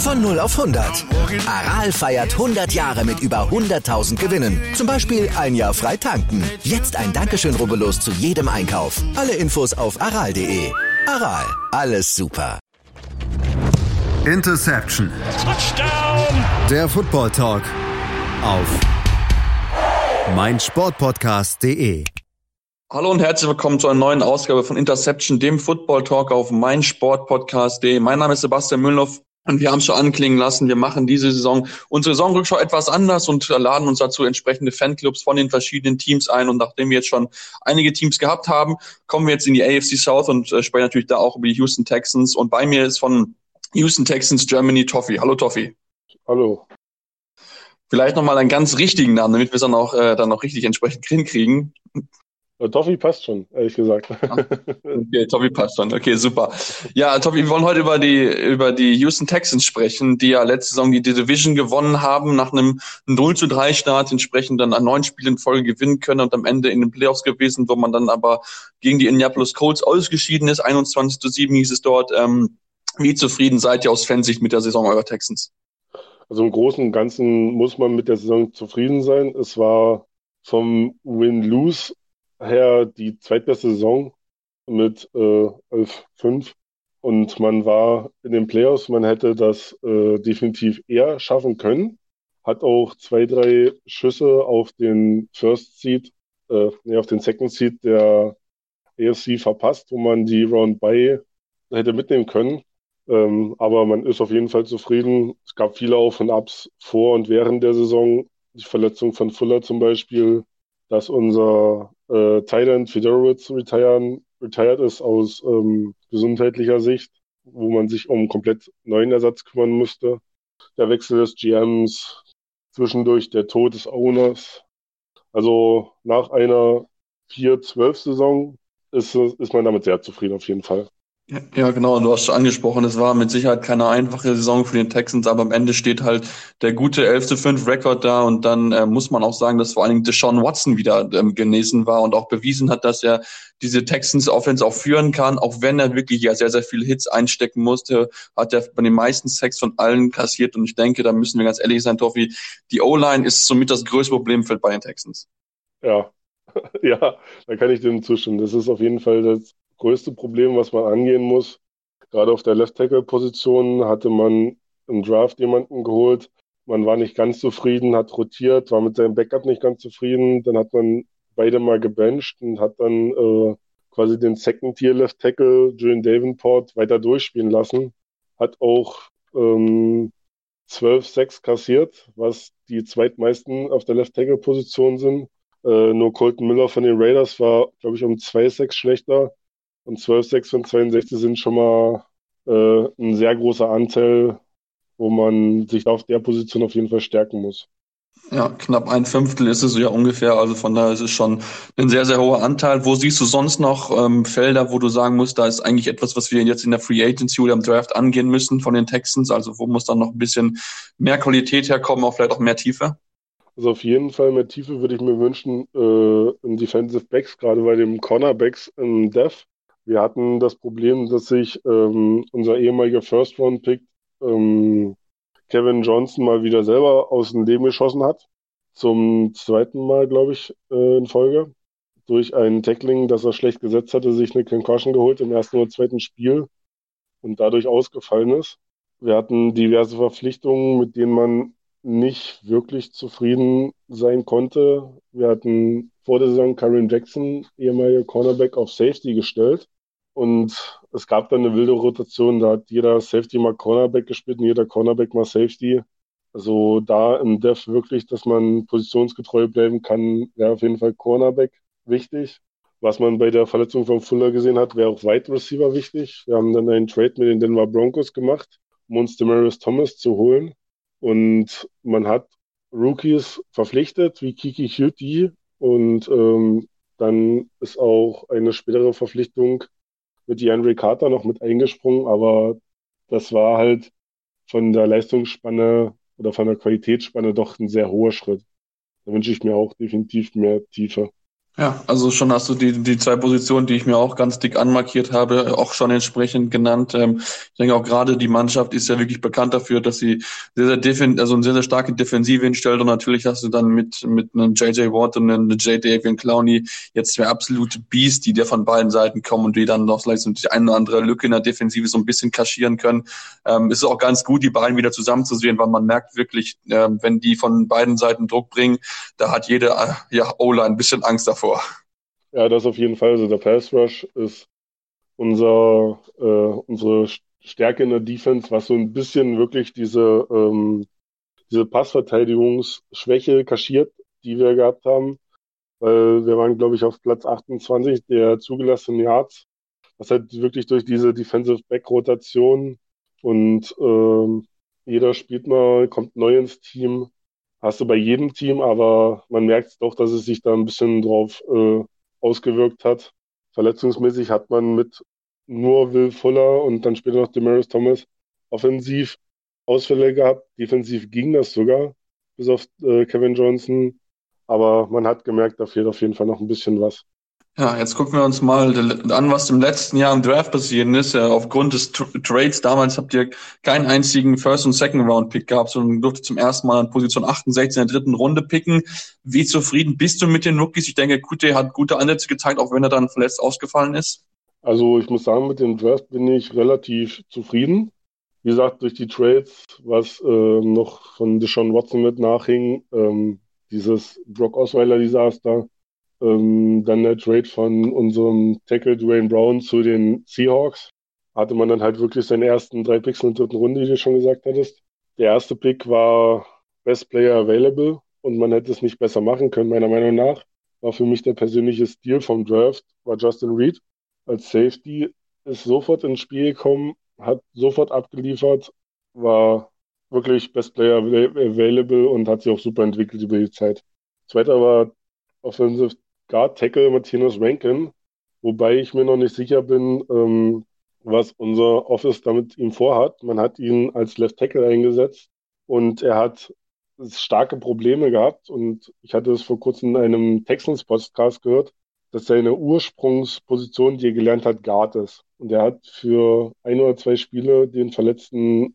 Von 0 auf 100. Aral feiert 100 Jahre mit über 100.000 Gewinnen. Zum Beispiel ein Jahr frei tanken. Jetzt ein Dankeschön, rubbellos zu jedem Einkauf. Alle Infos auf aral.de. Aral, alles super. Interception. Touchdown. Der Football Talk auf meinsportpodcast.de. Hallo und herzlich willkommen zu einer neuen Ausgabe von Interception, dem Football Talk auf meinsportpodcast.de. Mein Name ist Sebastian Mühlenhoff und wir haben es schon anklingen lassen, wir machen diese Saison unsere Saisonrückschau etwas anders und laden uns dazu entsprechende Fanclubs von den verschiedenen Teams ein. Und nachdem wir jetzt schon einige Teams gehabt haben, kommen wir jetzt in die AFC South und sprechen natürlich da auch über die Houston Texans. Und bei mir ist von Houston Texans Germany Toffi. Hallo Toffi. Hallo. Vielleicht nochmal einen ganz richtigen Namen, damit wir es dann auch richtig entsprechend hinkriegen. Toffi passt schon, ehrlich gesagt. Okay, Toffi passt schon. Okay, super. Ja, Toffi, wir wollen heute über die Houston Texans sprechen, die ja letzte Saison die Division gewonnen haben, nach einem 0-3 Start entsprechend dann an 9 Spielen in Folge gewinnen können und am Ende in den Playoffs gewesen, wo man dann aber gegen die Indianapolis Colts ausgeschieden ist. 21-7 hieß es dort. Wie zufrieden seid ihr aus Fansicht mit der Saison eurer Texans? Also im Großen und Ganzen muss man mit der Saison zufrieden sein. Es war vom Win-Lose her die zweitbeste Saison mit 11-5 und man war in den Playoffs, man hätte das definitiv eher schaffen können, hat auch 2, 3 Schüsse auf den auf den Second Seed der AFC verpasst, wo man die Round Bye hätte mitnehmen können, aber man ist auf jeden Fall zufrieden. Es gab viele Auf und Abs vor und während der Saison, die Verletzung von Fuller zum Beispiel, dass unser Tight End Fedorowicz retired ist aus gesundheitlicher Sicht, wo man sich um komplett neuen Ersatz kümmern musste. Der Wechsel des GMs, zwischendurch der Tod des Owners. Also nach einer 4-12-Saison ist man damit sehr zufrieden auf jeden Fall. Ja, genau, du hast schon angesprochen, es war mit Sicherheit keine einfache Saison für den Texans, aber am Ende steht halt der gute 11-5 Rekord da und dann muss man auch sagen, dass vor allen Dingen Deshaun Watson wieder genesen war und auch bewiesen hat, dass er diese Texans Offense auch führen kann, auch wenn er wirklich ja sehr, sehr viele Hits einstecken musste, hat er bei den meisten Sacks von allen kassiert und ich denke, da müssen wir ganz ehrlich sein, Toffi, die O-Line ist somit das größte Problem bei den Texans. Ja, ja, da kann ich dem zustimmen. Das ist auf jeden Fall das größte Problem, was man angehen muss. Gerade auf der Left-Tackle-Position hatte man im Draft jemanden geholt. Man war nicht ganz zufrieden, hat rotiert, war mit seinem Backup nicht ganz zufrieden. Dann hat man beide mal gebencht und hat dann quasi den Second-Tier-Left-Tackle Julian Davenport weiter durchspielen lassen. Hat auch 12 Sacks kassiert, was die zweitmeisten auf der Left-Tackle-Position sind. Nur Colton Miller von den Raiders war, glaube ich, um 2 Sacks schlechter. Und 12,6 von 62 sind schon mal ein sehr großer Anteil, wo man sich auf der Position auf jeden Fall stärken muss. Ja, knapp 1/5 ist es ja ungefähr, also von daher ist es schon ein sehr, sehr hoher Anteil. Wo siehst du sonst noch Felder, wo du sagen musst, da ist eigentlich etwas, was wir jetzt in der Free Agency oder im Draft angehen müssen von den Texans, also wo muss dann noch ein bisschen mehr Qualität herkommen, auch vielleicht auch mehr Tiefe? Also auf jeden Fall mehr Tiefe würde ich mir wünschen in Defensive Backs, gerade bei den Cornerbacks im Depth. Wir hatten das Problem, dass sich unser ehemaliger First-Round-Pick Kevin Johnson mal wieder selber aus dem Leben geschossen hat. Zum zweiten Mal, glaube ich, in Folge. Durch ein Tackling, das er schlecht gesetzt hatte, sich eine Concussion geholt im ersten oder zweiten Spiel und dadurch ausgefallen ist. Wir hatten diverse Verpflichtungen, mit denen man nicht wirklich zufrieden sein konnte. Wir hatten vor der Saison Kareem Jackson, ehemaliger Cornerback, auf Safety gestellt. Und es gab dann eine wilde Rotation, da hat jeder Safety mal Cornerback gespielt und jeder Cornerback mal Safety. Also da im Depth wirklich, dass man positionsgetreu bleiben kann, wäre auf jeden Fall Cornerback wichtig. Was man bei der Verletzung von Fuller gesehen hat, wäre auch Wide Receiver wichtig. Wir haben dann einen Trade mit den Denver Broncos gemacht, um uns Demaryius Thomas zu holen. Und man hat Rookies verpflichtet, wie Kiki Hütti. Und dann ist auch eine spätere Verpflichtung mit DeAndre Carter noch mit eingesprungen. Aber das war halt von der Leistungsspanne oder von der Qualitätsspanne doch ein sehr hoher Schritt. Da wünsche ich mir auch definitiv mehr Tiefe. Ja, also schon hast du die zwei Positionen, die ich mir auch ganz dick anmarkiert habe, auch schon entsprechend genannt. Ich denke auch gerade die Mannschaft ist ja wirklich bekannt dafür, dass sie also eine sehr, sehr starke Defensive hinstellt, und natürlich hast du dann mit einem J.J. Watt und einem J.Davian Clowney jetzt zwei absolute Beasts, die dir von beiden Seiten kommen und die dann noch vielleicht so die eine oder andere Lücke in der Defensive so ein bisschen kaschieren können. Es ist auch ganz gut, die beiden wieder zusammenzusehen, weil man merkt wirklich, wenn die von beiden Seiten Druck bringen, da hat jede O-Line ein bisschen Angst davor. Ja, das auf jeden Fall. Also der Pass Rush ist unsere Stärke in der Defense, was so ein bisschen wirklich diese Passverteidigungsschwäche kaschiert, die wir gehabt haben. Weil wir waren, glaube ich, auf Platz 28 der zugelassenen Yards. Das halt wirklich durch diese Defensive Back Rotation und jeder spielt mal, kommt neu ins Team. Hast du bei jedem Team, aber man merkt doch, dass es sich da ein bisschen drauf ausgewirkt hat. Verletzungsmäßig hat man mit nur Will Fuller und dann später noch Demaryius Thomas offensiv Ausfälle gehabt. Defensiv ging das sogar, bis auf Kevin Johnson. Aber man hat gemerkt, da fehlt auf jeden Fall noch ein bisschen was. Ja, jetzt gucken wir uns mal an, was im letzten Jahr im Draft passiert ist. Aufgrund des Trades damals habt ihr keinen einzigen First- und Second-Round-Pick gehabt, sondern durftet zum ersten Mal an Position 68 in der dritten Runde picken. Wie zufrieden bist du mit den Rookies? Ich denke, Kute hat gute Ansätze gezeigt, auch wenn er dann verletzt ausgefallen ist. Also ich muss sagen, mit dem Draft bin ich relativ zufrieden. Wie gesagt, durch die Trades, was noch von Deshaun Watson mit nachhing, dieses Brock Osweiler-Desaster, dann der Trade von unserem Tackle Dwayne Brown zu den Seahawks, hatte man dann halt wirklich seine ersten 3 Picks in der dritten Runde, wie du schon gesagt hattest. Der erste Pick war Best Player Available und man hätte es nicht besser machen können, meiner Meinung nach. War für mich der persönliche Stil vom Draft, war Justin Reed als Safety, ist sofort ins Spiel gekommen, hat sofort abgeliefert, war wirklich Best Player Available und hat sich auch super entwickelt über die Zeit. Zweiter war Offensive Guard Tackle Martinez Rankin, wobei ich mir noch nicht sicher bin, was unser Office damit ihm vorhat. Man hat ihn als Left Tackle eingesetzt und er hat starke Probleme gehabt, und ich hatte es vor kurzem in einem Texans-Podcast gehört, dass seine Ursprungsposition, die er gelernt hat, Guard ist. Und er hat für 1 oder 2 Spiele den verletzten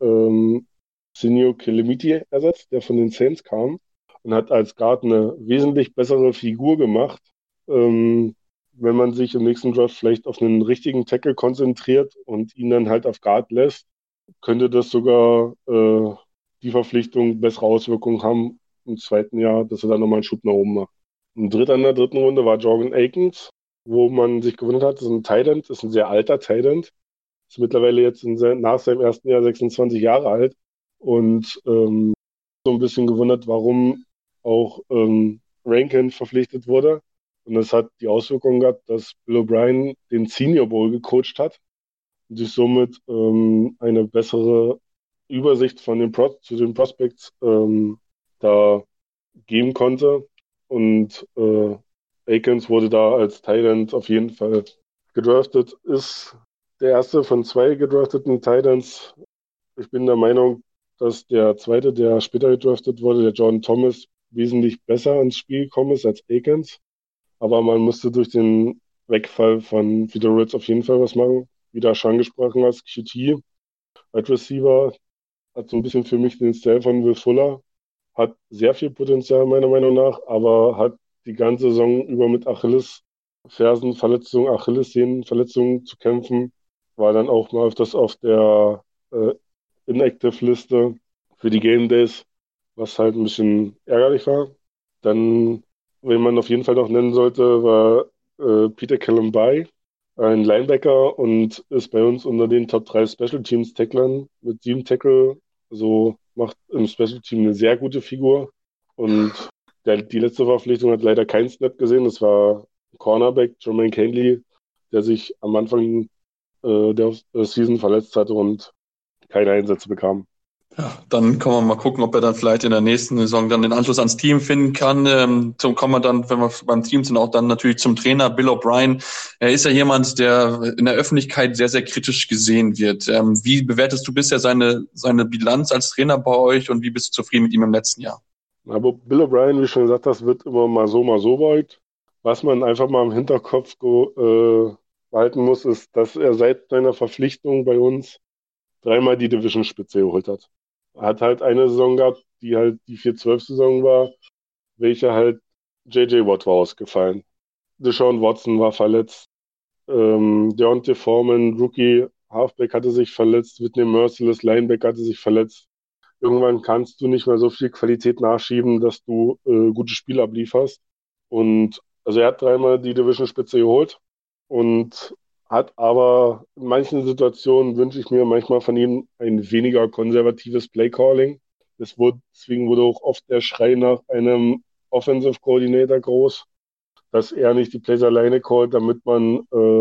Senio Kelemiti ersetzt, der von den Saints kam, und hat als Guard eine wesentlich bessere Figur gemacht. Wenn man sich im nächsten Draft vielleicht auf einen richtigen Tackle konzentriert und ihn dann halt auf Guard lässt, könnte das sogar die Verpflichtung bessere Auswirkungen haben im zweiten Jahr, dass er dann nochmal einen Schub nach oben macht. Ein Dritter in der dritten Runde war Jordan Akins, wo man sich gewundert hat, das ist ein Tight End, ist ein sehr alter Tight End, ist mittlerweile jetzt nach seinem ersten Jahr 26 Jahre alt, und so ein bisschen gewundert, warum auch Rankin verpflichtet wurde. Und das hat die Auswirkung gehabt, dass Bill O'Brien den Senior Bowl gecoacht hat und sich somit eine bessere Übersicht von zu den Prospects da geben konnte. Und Akins wurde da als Tight End auf jeden Fall gedraftet, ist der erste von 2 gedrafteten Tight Ends. Ich bin der Meinung, dass der zweite, der später gedraftet wurde, der Jordan Thomas, wesentlich besser ins Spiel gekommen ist als Akins. Aber man musste durch den Wegfall von Vito Ritz auf jeden Fall was machen. Wie du schon angesprochen hast, QT, Wide Receiver, hat so ein bisschen für mich den Style von Will Fuller, hat sehr viel Potenzial meiner Meinung nach, aber hat die ganze Saison über mit Achillesfersenverletzungen, Achillessehnenverletzungen zu kämpfen. War dann auch mal öfters auf der Inactive-Liste für die Game Days, was halt ein bisschen ärgerlich war. Dann, wen man auf jeden Fall noch nennen sollte, war Peter Callum-Bay, ein Linebacker, und ist bei uns unter den Top 3 Special Teams Tacklern mit 7 Tackle. So macht im Special Team eine sehr gute Figur. Und die letzte Verpflichtung hat leider keinen Snap gesehen. Das war Cornerback Jermaine Canley, der sich am Anfang der Season verletzt hatte und keine Einsätze bekam. Ja, dann kann man mal gucken, ob er dann vielleicht in der nächsten Saison dann den Anschluss ans Team finden kann. Kommen wir dann, wenn wir beim Team sind, auch dann natürlich zum Trainer Bill O'Brien. Er ist ja jemand, der in der Öffentlichkeit sehr, sehr kritisch gesehen wird. Wie bewertest du bisher seine Bilanz als Trainer bei euch, und wie bist du zufrieden mit ihm im letzten Jahr? Aber Bill O'Brien, wie schon gesagt hast, wird immer mal so bei euch. Was man einfach mal im Hinterkopf behalten muss, ist, dass er seit seiner Verpflichtung bei uns 3-mal die Division-Spitze geholt hat. Er hat halt eine Saison gehabt, die halt die 4-12-Saison war, welche halt J.J. Watt war ausgefallen. Deshaun Watson war verletzt. Deontay Foreman, Rookie, Halfback hatte sich verletzt. Whitney Merciless, Linebacker hatte sich verletzt. Irgendwann kannst du nicht mehr so viel Qualität nachschieben, dass du gute Spiele ablieferst. Und also er hat 3-mal die Division-Spitze geholt und hat aber in manchen Situationen, wünsche ich mir manchmal von ihm ein weniger konservatives Play-Calling. Deswegen wurde auch oft der Schrei nach einem Offensive Coordinator groß, dass er nicht die Plays alleine callt, damit man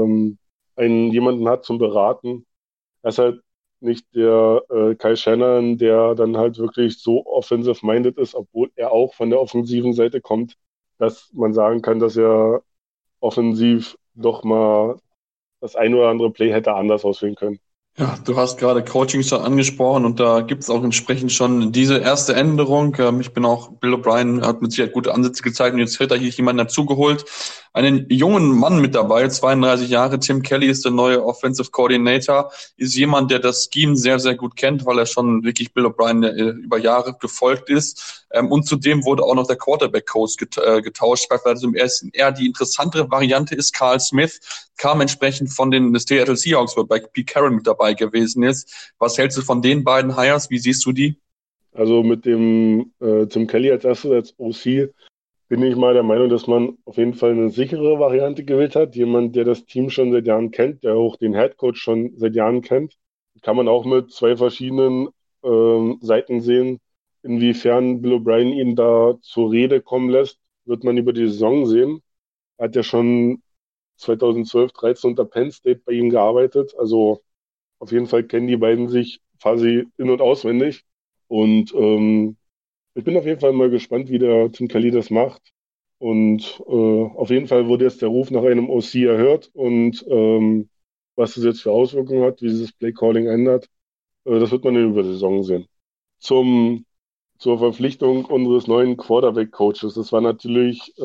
jemanden hat zum Beraten. Er ist halt nicht der Kyle Shanahan, der dann halt wirklich so offensive-minded ist, obwohl er auch von der offensiven Seite kommt, dass man sagen kann, dass er offensiv doch mal das ein oder andere Play hätte anders auswählen können. Ja, du hast gerade Coaching schon angesprochen und da gibt es auch entsprechend schon diese erste Änderung. Ich bin auch, Bill O'Brien hat mit Sicherheit gute Ansätze gezeigt und jetzt wird da hier jemanden dazugeholt. Einen jungen Mann mit dabei, 32 Jahre, Tim Kelly ist der neue Offensive Coordinator, ist jemand, der das Scheme sehr, sehr gut kennt, weil er schon wirklich Bill O'Brien über Jahre gefolgt ist. Und zudem wurde auch noch der Quarterback-Coach getauscht, weil vielleicht eher die interessantere Variante ist. Carl Smith kam entsprechend von den Seattle Seahawks, wo bei Pete Carroll mit dabei gewesen ist. Was hältst du von den beiden Hires? Wie siehst du die? Also mit dem Tim Kelly als erstes, als OC, bin ich mal der Meinung, dass man auf jeden Fall eine sichere Variante gewählt hat. Jemand, der das Team schon seit Jahren kennt, der auch den Headcoach schon seit Jahren kennt. Kann man auch mit zwei verschiedenen Seiten sehen. Inwiefern Bill O'Brien ihn da zur Rede kommen lässt, wird man über die Saison sehen. Er hat ja schon 2012, 13 unter Penn State bei ihm gearbeitet. Also auf jeden Fall kennen die beiden sich quasi in- und auswendig. Und ich bin auf jeden Fall mal gespannt, wie der Tim Kelly das macht. Und auf jeden Fall wurde jetzt der Ruf nach einem OC erhört. Und was das jetzt für Auswirkungen hat, wie sich das Play-Calling ändert, das wird man über die Saison sehen. Zur Verpflichtung unseres neuen Quarterback-Coaches. Das war natürlich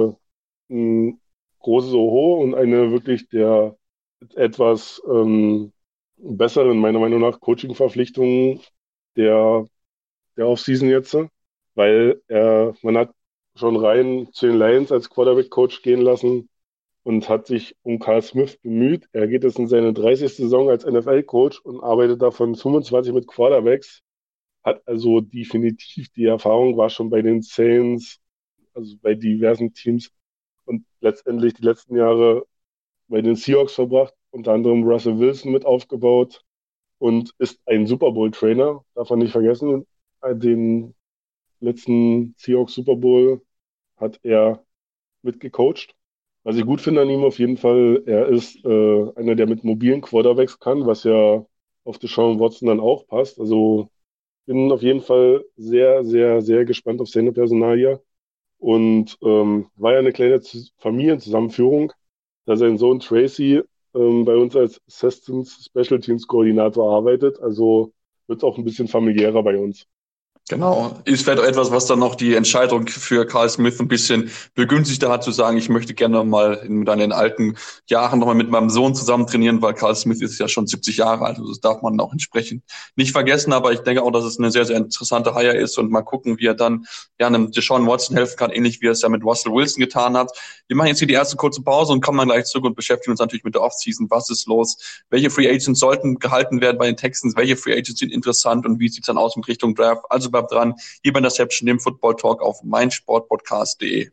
ein großes Oho und eine wirklich der etwas besseren, meiner Meinung nach, Coaching-Verpflichtung der Offseason jetzt, weil man hat schon rein zu den Lions als Quarterback-Coach gehen lassen und hat sich um Carl Smith bemüht. Er geht jetzt in seine 30. Saison als NFL-Coach und arbeitet davon 25 mit Quarterbacks. Hat also definitiv die Erfahrung, war schon bei den Saints, also bei diversen Teams und letztendlich die letzten Jahre bei den Seahawks verbracht, unter anderem Russell Wilson mit aufgebaut und ist ein Super Bowl-Trainer, darf man nicht vergessen. Den letzten Seahawks Super Bowl hat er mitgecoacht. Was ich gut finde an ihm auf jeden Fall, er ist einer, der mit mobilen Quarterbacks kann, was ja auf Deshaun Watson dann auch passt. Also bin auf jeden Fall sehr, sehr, sehr gespannt auf seine Personalie. Und war ja eine kleine Familienzusammenführung, da sein Sohn Tracy bei uns als Assistant Special Teams Koordinator arbeitet. Also wird es auch ein bisschen familiärer bei uns. Genau. Ist vielleicht auch etwas, was dann noch die Entscheidung für Carl Smith ein bisschen begünstigter hat, zu sagen, ich möchte gerne mal in den alten Jahren nochmal mit meinem Sohn zusammen trainieren, weil Carl Smith ist ja schon 70 Jahre alt. Also das darf man auch entsprechend nicht vergessen. Aber ich denke auch, dass es eine sehr, sehr interessante Hire ist und mal gucken, wie er dann einem Deshaun Watson helfen kann, ähnlich wie er es ja mit Russell Wilson getan hat. Wir machen jetzt hier die erste kurze Pause und kommen dann gleich zurück und beschäftigen uns natürlich mit der Offseason. Was ist los? Welche Free Agents sollten gehalten werden bei den Texans? Welche Free Agents sind interessant und wie sieht es dann aus in Richtung Draft? Also bleibt dran. Hier bei Interception, dem Football Talk auf meinsportpodcast.de.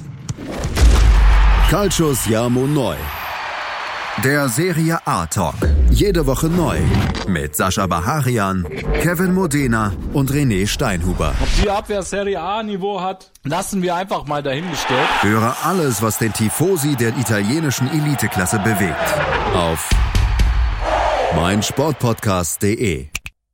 Calcius Jamo Neu. Der Serie A Talk. Jede Woche neu. Mit Sascha Baharian, Kevin Modena und René Steinhuber. Ob die Abwehr Serie A Niveau hat, lassen wir einfach mal dahingestellt. Höre alles, was den Tifosi der italienischen Eliteklasse bewegt. Auf meinsportpodcast.de.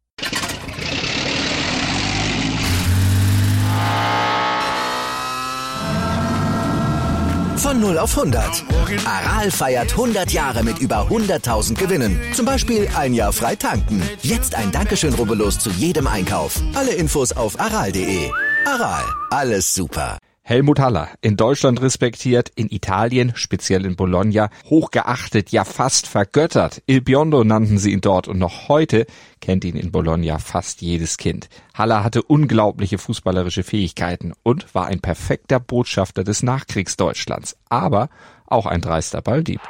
Von 0 auf 100. Aral feiert 100 Jahre mit über 100.000 Gewinnen. Zum Beispiel ein Jahr frei tanken. Jetzt ein Dankeschön, rubbellos zu jedem Einkauf. Alle Infos auf aral.de. Aral, alles super. Helmut Haller, in Deutschland respektiert, in Italien, speziell in Bologna, hochgeachtet, ja fast vergöttert. Il Biondo nannten sie ihn dort und noch heute kennt ihn in Bologna fast jedes Kind. Haller hatte unglaubliche fußballerische Fähigkeiten und war ein perfekter Botschafter des Nachkriegsdeutschlands, aber auch ein dreister Balldieb.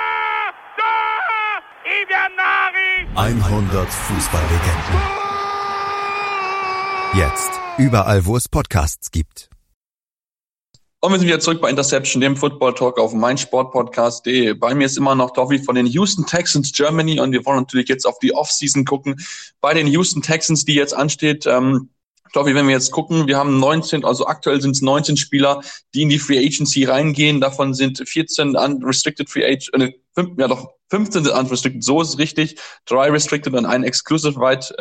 100 Fußballlegenden. Jetzt überall, wo es Podcasts gibt. Und wir sind wieder zurück bei Interception, dem Football Talk auf meinsportpodcast.de. Bei mir ist immer noch Toffi von den Houston Texans Germany und wir wollen natürlich jetzt auf die Offseason gucken. Bei den Houston Texans, die jetzt ansteht, Toffi, wenn wir jetzt gucken, wir haben 19, also aktuell sind es 19 Spieler, die in die Free Agency reingehen. Davon sind 14 unrestricted Free Agent, 15 sind unrestricted, so ist es richtig. 3 restricted und ein exclusive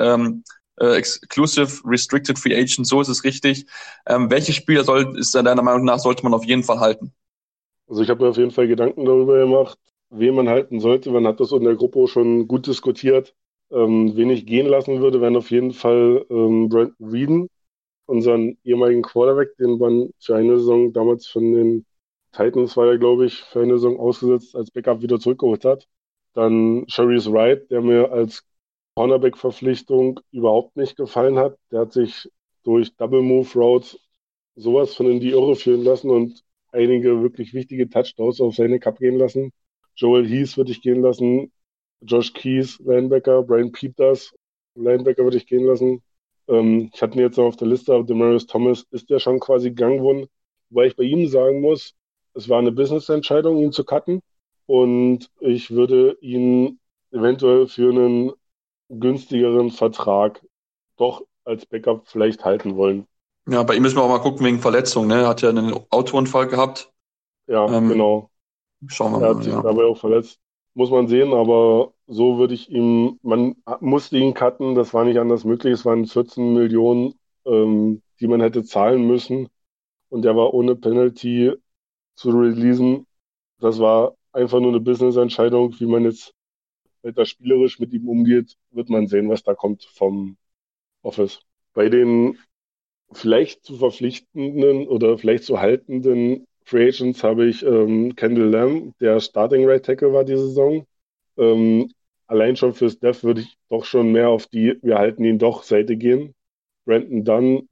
Exclusive Restricted Free Agent, so ist es richtig. Welche Spieler ist deiner Meinung nach, sollte man auf jeden Fall halten? Also ich habe mir auf jeden Fall Gedanken darüber gemacht, wen man halten sollte. Man hat das in der Gruppe schon gut diskutiert. Wen ich gehen lassen würde, wären auf jeden Fall Brandon Weeden, unseren ehemaligen Quarterback, den man für eine Saison damals von den Titans, war er glaube ich, für eine Saison ausgesetzt, als Backup wieder zurückgeholt hat. Dann Sharice Wright, der mir als Cornerback-Verpflichtung überhaupt nicht gefallen hat. Der hat sich durch Double-Move-Routes sowas von in die Irre führen lassen und einige wirklich wichtige Touchdowns auf seine Cup gehen lassen. Joel Heath würde ich gehen lassen. Josh Keys, Linebacker. Brian Peters, Linebacker würde ich gehen lassen. Ich hatte ihn jetzt noch auf der Liste, aber Demaryius Thomas ist ja schon quasi gegangen worden. Wobei ich bei ihm sagen muss, es war eine Business-Entscheidung, ihn zu cutten. Und ich würde ihn eventuell für einen günstigeren Vertrag doch als Backup vielleicht halten wollen. Ja, bei ihm müssen wir auch mal gucken wegen Verletzung, ne? Er hat ja einen Autounfall gehabt. Ja, genau. Schauen wir mal. Er mal. hat sich dabei auch verletzt. Muss man sehen, aber so würde ich man musste ihn cutten, das war nicht anders möglich. Es waren 14 Millionen, die man hätte zahlen müssen. Und der war ohne Penalty zu releasen. Das war einfach nur eine Business-Entscheidung, wie man jetzt weiter spielerisch mit ihm umgeht, wird man sehen, was da kommt vom Office. Bei den vielleicht zu verpflichtenden oder vielleicht zu haltenden Free Agents habe ich Kendall Lamb, der Starting Right Tackle war diese Saison. Allein schon fürs Depth würde ich doch schon mehr auf die wir halten ihn doch Seite gehen. Brandon Dunn,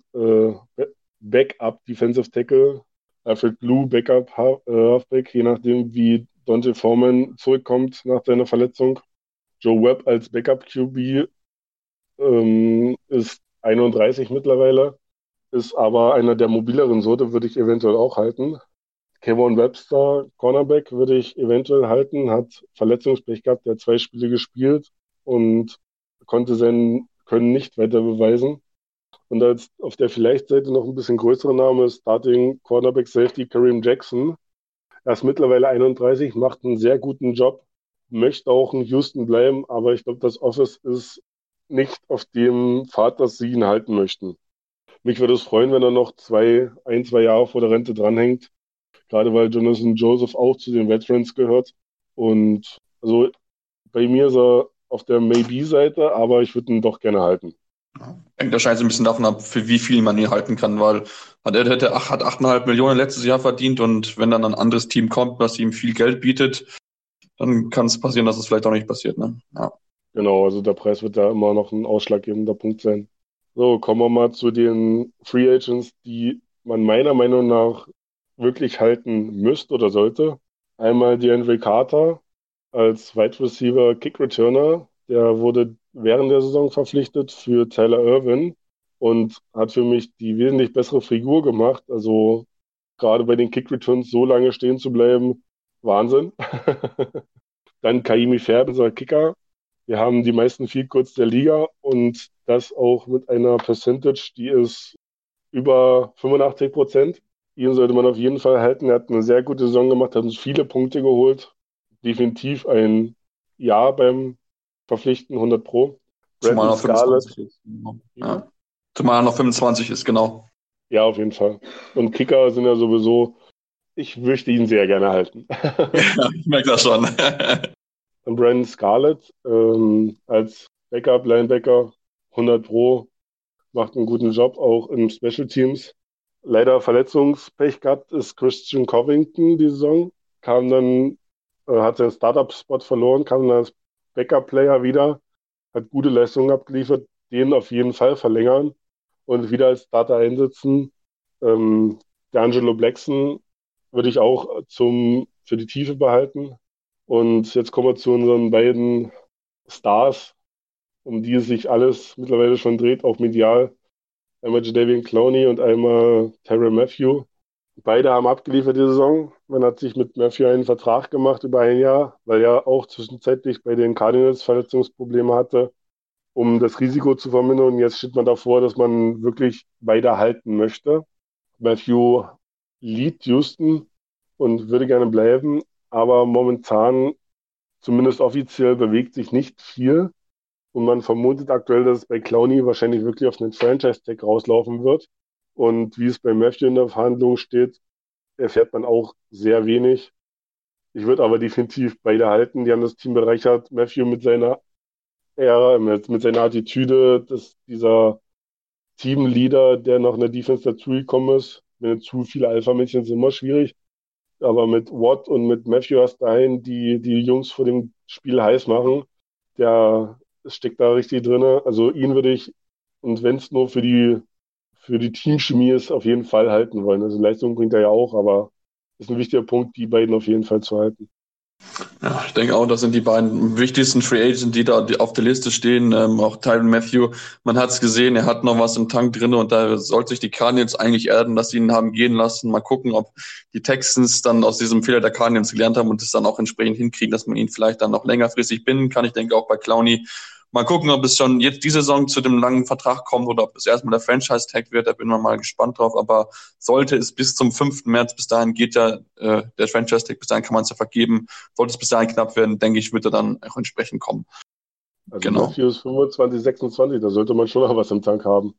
Backup Defensive Tackle, Alfred Blue, Backup Halfback, je nachdem wie Donte Foreman zurückkommt nach seiner Verletzung. Joe Webb als Backup QB ist 31 mittlerweile, ist aber einer der mobileren Sorte, würde ich eventuell auch halten. Kevon Webster, Cornerback, würde ich eventuell halten, hat Verletzungspech gehabt, der hat 2 Spiele gespielt und konnte sein Können nicht weiter beweisen. Und als auf der Vielleicht-Seite noch ein bisschen größere Name ist Starting Cornerback Safety Kareem Jackson. Er ist mittlerweile 31, macht einen sehr guten Job, möchte auch in Houston bleiben, aber ich glaube, das Office ist nicht auf dem Pfad, dass sie ihn halten möchten. Mich würde es freuen, wenn er noch 2 Jahre vor der Rente dranhängt, gerade weil Jonathan Joseph auch zu den Veterans gehört. Und also bei mir ist er auf der Maybe-Seite, aber ich würde ihn doch gerne halten. Hängt wahrscheinlich ein bisschen davon ab, für wie viel man ihn halten kann, weil hat 8,5 Millionen letztes Jahr verdient und wenn dann ein anderes Team kommt, was ihm viel Geld bietet, dann kann es passieren, dass es vielleicht auch nicht passiert. Ne? Ja. Genau, also der Preis wird da immer noch ein ausschlaggebender Punkt sein. So, kommen wir mal zu den Free Agents, die man meiner Meinung nach wirklich halten müsste oder sollte. Einmal DeAndre Carter als Wide Receiver Kick Returner. Der wurde während der Saison verpflichtet für Tyler Irvin und hat für mich die wesentlich bessere Figur gemacht. Also gerade bei den Kick Returns so lange stehen zu bleiben, Wahnsinn. Dann Kaimi Fairbairn, unser Kicker. Wir haben die meisten Field Goals der Liga und das auch mit einer Percentage, die ist über 85%. Ihn sollte man auf jeden Fall halten. Er hat eine sehr gute Saison gemacht, hat uns viele Punkte geholt. Definitiv ein Ja beim Verpflichten, 100 Pro. Zumal er noch 25 ist. Ja. Zumal er noch 25 ist, genau. Ja, auf jeden Fall. Und Kicker sind ja sowieso, ich möchte ihn sehr gerne halten. Ja, ich merke das schon. Und Brandon Scarlett als Backup-Linebacker, 100 Pro, macht einen guten Job, auch in Special Teams. leider Verletzungspech gehabt, ist Christian Covington die Saison. Kam dann, hat seinen Startup-Spot verloren, kam dann als Backup-Player wieder, hat gute Leistungen abgeliefert, den auf jeden Fall verlängern und wieder als Starter einsetzen. D'Angelo Blackson würde ich auch für die Tiefe behalten. Und jetzt kommen wir zu unseren beiden Stars, um die es sich alles mittlerweile schon dreht, auch medial. Einmal Jadeveon Clowney und einmal Tyrann Mathieu. Beide haben abgeliefert die Saison. Man hat sich mit Mathieu einen Vertrag gemacht über ein Jahr, weil er auch zwischenzeitlich bei den Cardinals Verletzungsprobleme hatte, um das Risiko zu vermindern. Und jetzt steht man davor, dass man wirklich beide halten möchte. Mathieu liebt Houston und würde gerne bleiben, aber momentan, zumindest offiziell, bewegt sich nicht viel. Und man vermutet aktuell, dass es bei Clowney wahrscheinlich wirklich auf einen Franchise-Tag rauslaufen wird. Und wie es bei Mathieu in der Verhandlung steht, erfährt man auch sehr wenig. Ich würde aber definitiv beide halten. Die haben das Team bereichert. Mathieu mit seiner Ära, mit seiner Attitüde, dieser Teamleader, der noch in der Defense dazugekommen ist. Wenn zu viele Alpha-Männchen sind immer schwierig. Aber mit Watt und mit Mathieu hast du einen, die Jungs vor dem Spiel heiß machen. Der steckt da richtig drin. Also ihn würde ich, und wenn es nur für die Teamchemie ist, auf jeden Fall halten wollen. Also Leistung bringt er ja auch, aber ist ein wichtiger Punkt, die beiden auf jeden Fall zu halten. Ja, ich denke auch, das sind die beiden wichtigsten Free Agents, die da auf der Liste stehen. Auch Tyrann Mathieu, man hat es gesehen, er hat noch was im Tank drin und da sollte sich die Cardinals eigentlich erden, dass sie ihn haben gehen lassen. Mal gucken, ob die Texans dann aus diesem Fehler der Cardinals gelernt haben und es dann auch entsprechend hinkriegen, dass man ihn vielleicht dann noch längerfristig binden kann. Ich denke auch bei Clowney. Mal gucken, ob es schon jetzt diese Saison zu dem langen Vertrag kommt oder ob es erstmal der Franchise-Tag wird. Da bin ich mal gespannt drauf. Aber sollte es bis zum 5. März, bis dahin geht ja der Franchise-Tag, bis dahin kann man es ja vergeben. Sollte es bis dahin knapp werden, denke ich, wird er dann auch entsprechend kommen. Also genau. Mathieu ist 25, 26, da sollte man schon noch was im Tank haben.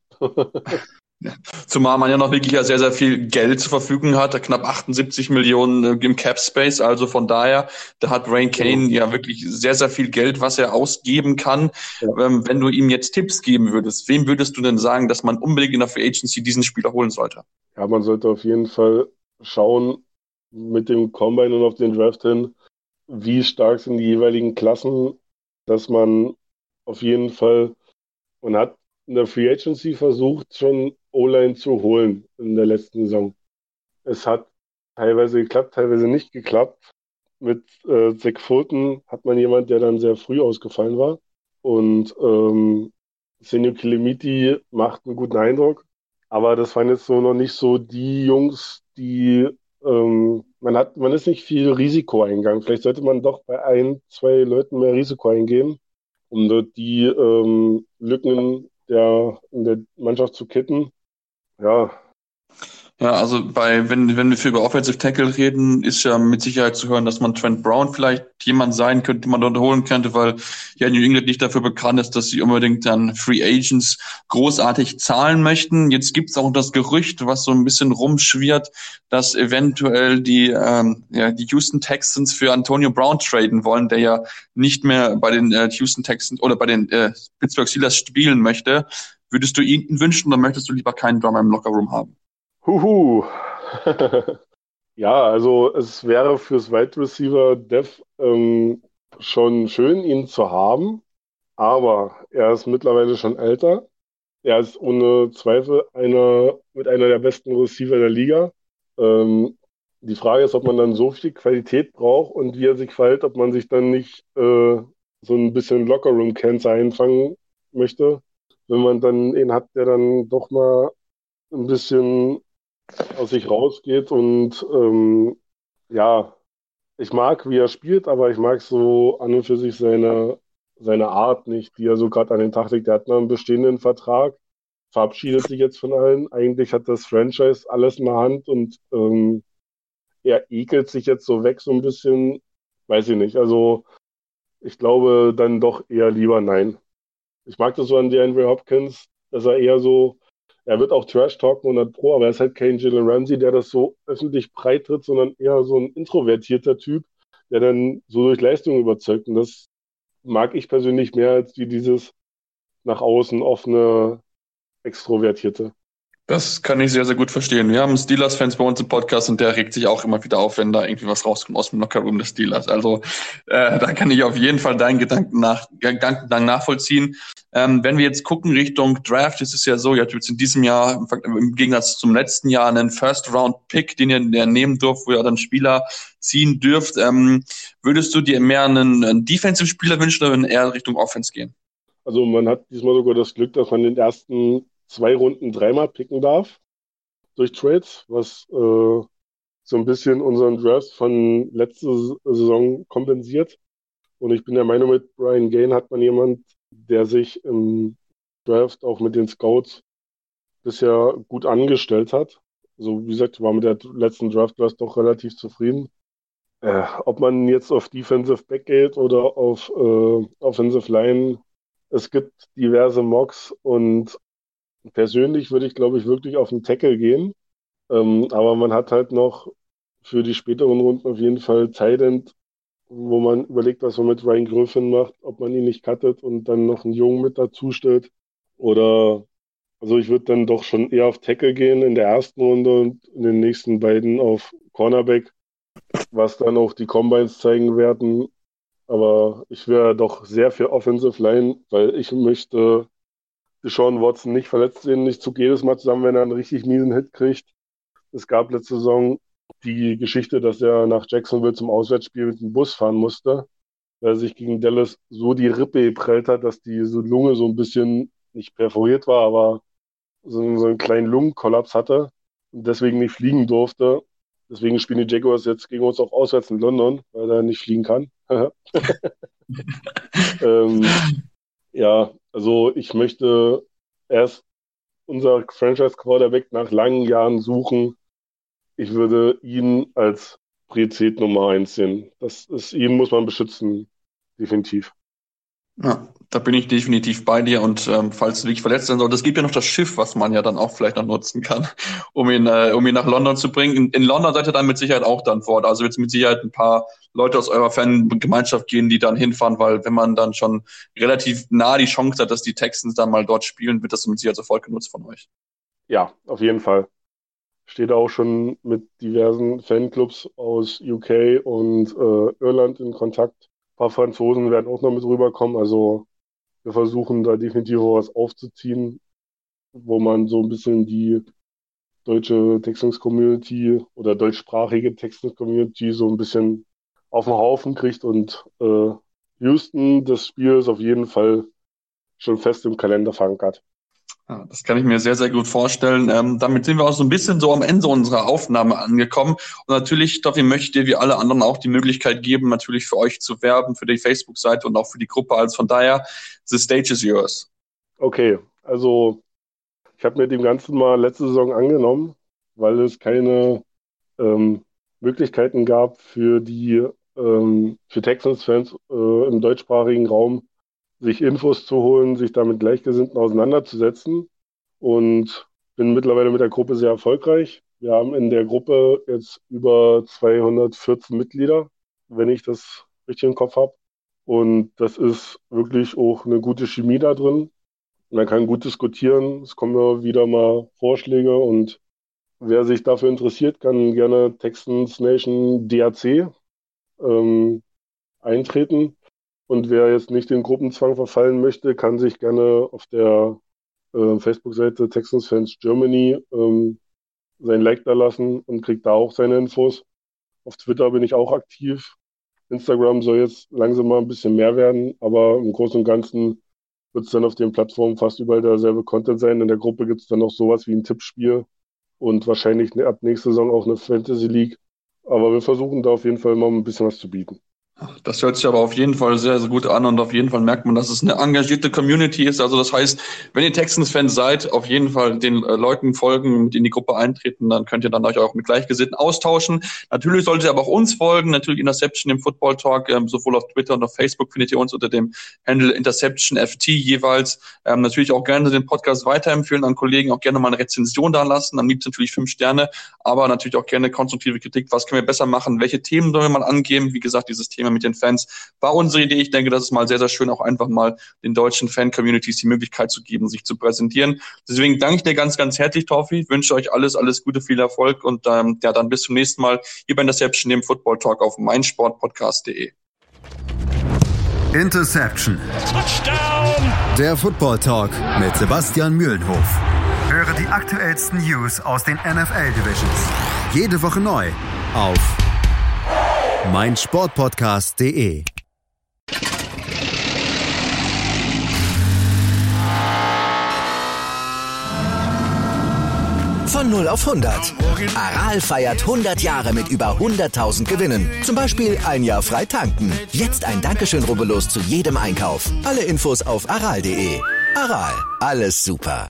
Ja. Zumal man ja noch wirklich ja sehr, sehr viel Geld zur Verfügung hat, knapp 78 Millionen im Cap Space, also von daher, da hat Rain Kane ja wirklich sehr, sehr viel Geld, was er ausgeben kann. Ja. Wenn du ihm jetzt Tipps geben würdest, wem würdest du denn sagen, dass man unbedingt in der Free Agency diesen Spieler holen sollte? Ja, man sollte auf jeden Fall schauen mit dem Combine und auf den Draft hin, wie stark sind die jeweiligen Klassen, dass man auf jeden Fall, man hat in der Free Agency versucht, schon O-Line zu holen in der letzten Saison. Es hat teilweise geklappt, teilweise nicht geklappt. Mit Zach Fulton hat man jemand, der dann sehr früh ausgefallen war. Und Senio Kilemiti macht einen guten Eindruck. Aber das waren jetzt so noch nicht so die Jungs, die man ist nicht viel Risiko eingegangen. Vielleicht sollte man doch bei 1, 2 Leuten mehr Risiko eingehen, um dort die Lücken in der Mannschaft zu kitten. Ja. Ja, also wenn wir über Offensive Tackle reden, ist ja mit Sicherheit zu hören, dass man Trent Brown vielleicht jemand sein könnte, den man dort holen könnte, weil ja New England nicht dafür bekannt ist, dass sie unbedingt dann Free Agents großartig zahlen möchten. Jetzt gibt's auch das Gerücht, was so ein bisschen rumschwirrt, dass eventuell die Houston Texans für Antonio Brown traden wollen, der ja nicht mehr bei den Houston Texans oder bei den Pittsburgh Steelers spielen möchte. Würdest du ihn wünschen oder möchtest du lieber keinen Drummer im Lockerroom haben? Ja, also es wäre fürs Wide Receiver Dev schon schön, ihn zu haben, aber er ist mittlerweile schon älter. Er ist ohne Zweifel einer der besten Receiver der Liga. Die Frage ist, ob man dann so viel Qualität braucht und wie er sich verhält, ob man sich dann nicht so ein bisschen Lockerroom-Cancer einfangen möchte, wenn man dann ihn hat, der dann doch mal ein bisschen aus sich rausgeht und ich mag, wie er spielt, aber ich mag so an und für sich seine Art nicht, die er so gerade an den Tag legt. Er hat noch einen bestehenden Vertrag, verabschiedet sich jetzt von allen. Eigentlich hat das Franchise alles in der Hand und er ekelt sich jetzt so weg so ein bisschen, weiß ich nicht. Also ich glaube dann doch eher lieber nein. Ich mag das so an DeAndre Hopkins, dass er eher so, er wird auch Trash-talken 100%, aber er ist halt kein Jalen Ramsey, der das so öffentlich breit tritt, sondern eher so ein introvertierter Typ, der dann so durch Leistung überzeugt. Und das mag ich persönlich mehr als dieses nach außen offene, extrovertierte. Das kann ich sehr, sehr gut verstehen. Wir haben Steelers-Fans bei uns im Podcast und der regt sich auch immer wieder auf, wenn da irgendwie was rauskommt aus dem Lockerroom des Steelers. Also da kann ich auf jeden Fall deinen Gedankengang nachvollziehen. Wenn wir jetzt gucken Richtung Draft, ist es ja so, ihr habt jetzt in diesem Jahr im Gegensatz zum letzten Jahr einen First-Round-Pick, den ihr nehmen dürft, wo ihr dann Spieler ziehen dürft. Würdest du dir mehr einen Defensive-Spieler wünschen oder eher Richtung Offense gehen? Also man hat diesmal sogar das Glück, dass man den ersten 2 Runden 3-mal picken darf durch Trades, was so ein bisschen unseren Draft von letzter Saison kompensiert. Und ich bin der Meinung, mit Brian Gain hat man jemand, der sich im Draft auch mit den Scouts bisher gut angestellt hat. Also wie gesagt, war mit der letzten Draft-Class doch relativ zufrieden. Ob man jetzt auf Defensive Back geht oder auf Offensive Line, es gibt diverse Mocks und persönlich würde ich, glaube ich, wirklich auf den Tackle gehen. Aber man hat halt noch für die späteren Runden auf jeden Fall Tight End, wo man überlegt, was man mit Ryan Griffin macht, ob man ihn nicht cuttet und dann noch einen Jungen mit dazu stellt. Oder, also ich würde dann doch schon eher auf Tackle gehen in der ersten Runde und in den nächsten beiden auf Cornerback, was dann auch die Combines zeigen werden. Aber ich wäre doch sehr für Offensive Line, weil ich möchte Deshaun Watson nicht verletzt sehen. Ich zucke jedes Mal zusammen, wenn er einen richtig miesen Hit kriegt. Es gab letzte Saison die Geschichte, dass er nach Jacksonville zum Auswärtsspiel mit dem Bus fahren musste, weil er sich gegen Dallas so die Rippe geprellt hat, dass die Lunge so ein bisschen nicht perforiert war, aber so einen kleinen Lungenkollaps hatte und deswegen nicht fliegen durfte. Deswegen spielen die Jaguars jetzt gegen uns auch auswärts in London, weil er nicht fliegen kann. Ja, also ich möchte erst unser Franchise-Quarterback nach langen Jahren suchen. Ich würde ihn als Priorität Nummer 1 sehen. Ihn muss man beschützen, definitiv. Ja, da bin ich definitiv bei dir und falls du dich verletzt sein solltest, es gibt ja noch das Schiff, was man ja dann auch vielleicht noch nutzen kann, um ihn nach London zu bringen. In London seid ihr dann mit Sicherheit auch dann vor Ort. Also wird es mit Sicherheit ein paar Leute aus eurer Fangemeinschaft gehen, die dann hinfahren, weil wenn man dann schon relativ nah die Chance hat, dass die Texans dann mal dort spielen, wird das mit Sicherheit sofort genutzt von euch. Ja, auf jeden Fall. Steht auch schon mit diversen Fanclubs aus UK und Irland in Kontakt. Ein paar Franzosen werden auch noch mit rüberkommen. Also wir versuchen da definitiv was aufzuziehen, wo man so ein bisschen die deutsche Texans-Community oder deutschsprachige Texans-Community so ein bisschen auf den Haufen kriegt. Und Houston, das Spiel ist auf jeden Fall schon fest im Kalender verankert. Ja, das kann ich mir sehr, sehr gut vorstellen. Damit sind wir auch so ein bisschen so am Ende unserer Aufnahme angekommen. Und natürlich, dafür möchte wie alle anderen auch die Möglichkeit geben, natürlich für euch zu werben, für die Facebook-Seite und auch für die Gruppe. Also von daher, the stage is yours. Okay, also ich habe mir dem Ganzen mal letzte Saison angenommen, weil es keine Möglichkeiten gab für Texans-Fans im deutschsprachigen Raum, sich Infos zu holen, sich da mit Gleichgesinnten auseinanderzusetzen und bin mittlerweile mit der Gruppe sehr erfolgreich. Wir haben in der Gruppe jetzt über 214 Mitglieder, wenn ich das richtig im Kopf habe. Und das ist wirklich auch eine gute Chemie da drin. Man kann gut diskutieren, es kommen ja wieder mal Vorschläge und wer sich dafür interessiert, kann gerne Texans Nation DAC eintreten. Und wer jetzt nicht den Gruppenzwang verfallen möchte, kann sich gerne auf der Facebook-Seite Texans Fans Germany sein Like da lassen und kriegt da auch seine Infos. Auf Twitter bin ich auch aktiv. Instagram soll jetzt langsam mal ein bisschen mehr werden, aber im Großen und Ganzen wird es dann auf den Plattformen fast überall derselbe Content sein. In der Gruppe gibt es dann noch sowas wie ein Tippspiel und wahrscheinlich ab nächster Saison auch eine Fantasy League. Aber wir versuchen da auf jeden Fall mal ein bisschen was zu bieten. Das hört sich aber auf jeden Fall sehr, sehr gut an und auf jeden Fall merkt man, dass es eine engagierte Community ist. Also das heißt, wenn ihr Texans-Fans seid, auf jeden Fall den Leuten folgen, mit in die Gruppe eintreten, dann könnt ihr dann euch auch mit Gleichgesinnten austauschen. Natürlich solltet ihr aber auch uns folgen, natürlich Interception im Football Talk, sowohl auf Twitter und auf Facebook findet ihr uns unter dem Handle Interception FT jeweils. Natürlich auch gerne den Podcast weiterempfehlen an Kollegen, auch gerne mal eine Rezension da lassen, am liebsten natürlich 5 Sterne, aber natürlich auch gerne konstruktive Kritik. Was können wir besser machen? Welche Themen sollen wir mal angehen? Wie gesagt, dieses Thema wir mit den Fans. War unsere Idee. Ich denke, das ist mal sehr, sehr schön, auch einfach mal den deutschen Fan-Communities die Möglichkeit zu geben, sich zu präsentieren. Deswegen danke ich dir ganz, ganz herzlich, Torfi. Ich wünsche euch alles Gute, viel Erfolg und dann bis zum nächsten Mal hier bei Interception, dem Football Talk auf meinsportpodcast.de. Interception. Touchdown. Der Football Talk mit Sebastian Mühlenhof. Höre die aktuellsten News aus den NFL Divisions. Jede Woche neu auf meinsportpodcast.de. Von 0 auf 100. Aral feiert 100 Jahre mit über 100.000 Gewinnen. Zum Beispiel ein Jahr frei tanken. Jetzt ein Dankeschön, rubbellos zu jedem Einkauf. Alle Infos auf aral.de. Aral, alles super.